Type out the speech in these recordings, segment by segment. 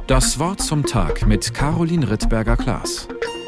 Das Wort zum Tag mit Caroline Rittberger-Klaas.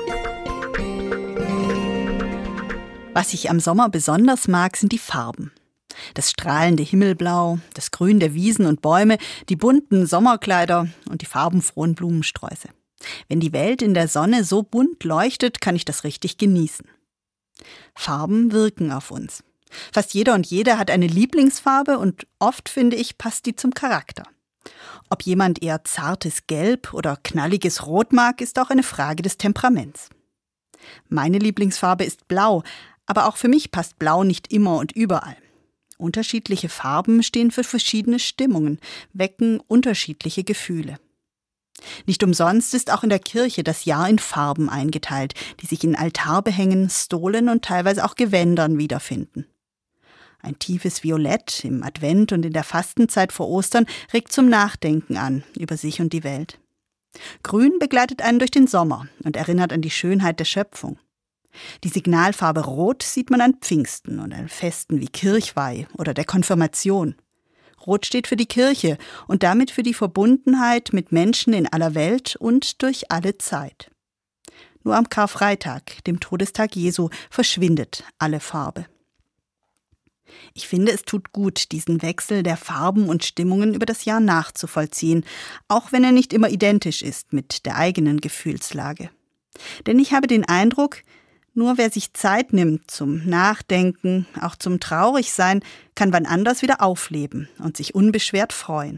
Was ich am Sommer besonders mag, sind die Farben. Das strahlende Himmelblau, das Grün der Wiesen und Bäume, die bunten Sommerkleider und die farbenfrohen Blumensträuße. Wenn die Welt in der Sonne so bunt leuchtet, kann ich das richtig genießen. Farben wirken auf uns. Fast jeder und jede hat eine Lieblingsfarbe und oft, finde ich, passt die zum Charakter. Ob jemand eher zartes Gelb oder knalliges Rot mag, ist auch eine Frage des Temperaments. Meine Lieblingsfarbe ist Blau, aber auch für mich passt Blau nicht immer und überall. Unterschiedliche Farben stehen für verschiedene Stimmungen, wecken unterschiedliche Gefühle. Nicht umsonst ist auch in der Kirche das Jahr in Farben eingeteilt, die sich in Altarbehängen, Stolen und teilweise auch Gewändern wiederfinden. Ein tiefes Violett im Advent und in der Fastenzeit vor Ostern regt zum Nachdenken an über sich und die Welt. Grün begleitet einen durch den Sommer und erinnert an die Schönheit der Schöpfung. Die Signalfarbe Rot sieht man an Pfingsten und an Festen wie Kirchweih oder der Konfirmation. Rot steht für die Kirche und damit für die Verbundenheit mit Menschen in aller Welt und durch alle Zeit. Nur am Karfreitag, dem Todestag Jesu, verschwindet alle Farbe. Ich finde, es tut gut, diesen Wechsel der Farben und Stimmungen über das Jahr nachzuvollziehen, auch wenn er nicht immer identisch ist mit der eigenen Gefühlslage. Denn ich habe den Eindruck, nur wer sich Zeit nimmt zum Nachdenken, auch zum Traurigsein, kann wann anders wieder aufleben und sich unbeschwert freuen.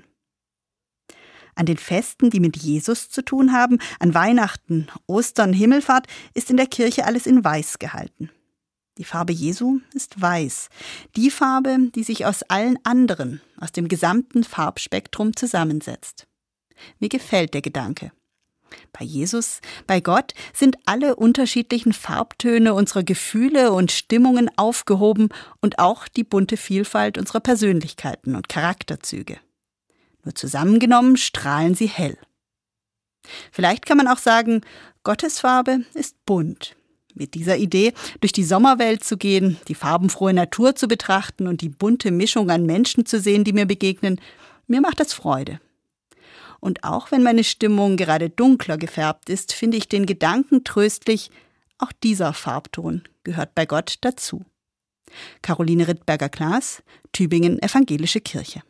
An den Festen, die mit Jesus zu tun haben, an Weihnachten, Ostern, Himmelfahrt, ist in der Kirche alles in Weiß gehalten. Die Farbe Jesu ist weiß, die Farbe, die sich aus allen anderen, aus dem gesamten Farbspektrum zusammensetzt. Mir gefällt der Gedanke. Bei Jesus, bei Gott sind alle unterschiedlichen Farbtöne unserer Gefühle und Stimmungen aufgehoben und auch die bunte Vielfalt unserer Persönlichkeiten und Charakterzüge. Nur zusammengenommen strahlen sie hell. Vielleicht kann man auch sagen, Gottes Farbe ist bunt. Mit dieser Idee, durch die Sommerwelt zu gehen, die farbenfrohe Natur zu betrachten und die bunte Mischung an Menschen zu sehen, die mir begegnen, mir macht das Freude. Und auch wenn meine Stimmung gerade dunkler gefärbt ist, finde ich den Gedanken tröstlich, auch dieser Farbton gehört bei Gott dazu. Caroline Rittberger-Klaas, Tübingen Evangelische Kirche.